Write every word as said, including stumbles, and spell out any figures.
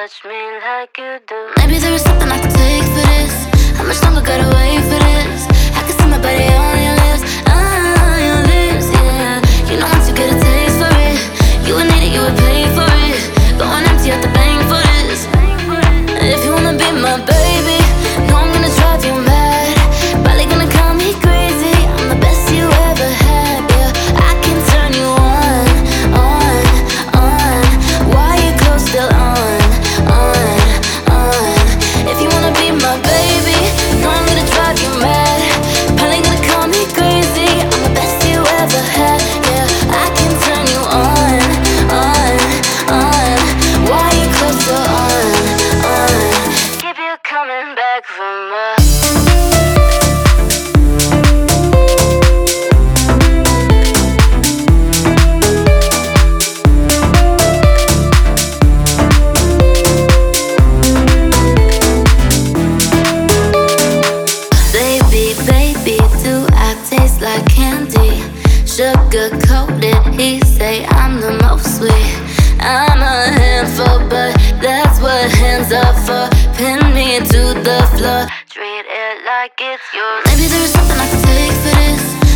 touch me like you do. Maybe there is something I can take for this. How much longer gotta wait for this? I can see my body on your lips, on your lips, yeah. You know once you get a taste for it, you would need it, you would pay for it. Going empty at the bank for this. If you wanna be my baby, know I'm gonna drive you mad. Probably gonna call me crazy, I'm the best you ever had, yeah. I can turn you on, on, on. Why you close still on, on, on? If you wanna be my baby, know I'm gonna drive you mad. Probably gonna call me crazy, I'm the best you ever had, yeah. I can turn you on, on, on. Why you close still on, on? Keep you coming back from us. Baby, baby, do I taste like candy? Sugar coated, he say I'm the most sweet. I'm a handful, but that's what hands are for. Pin me to the floor. Treat it like it's yours. Maybe there is something I can take for this.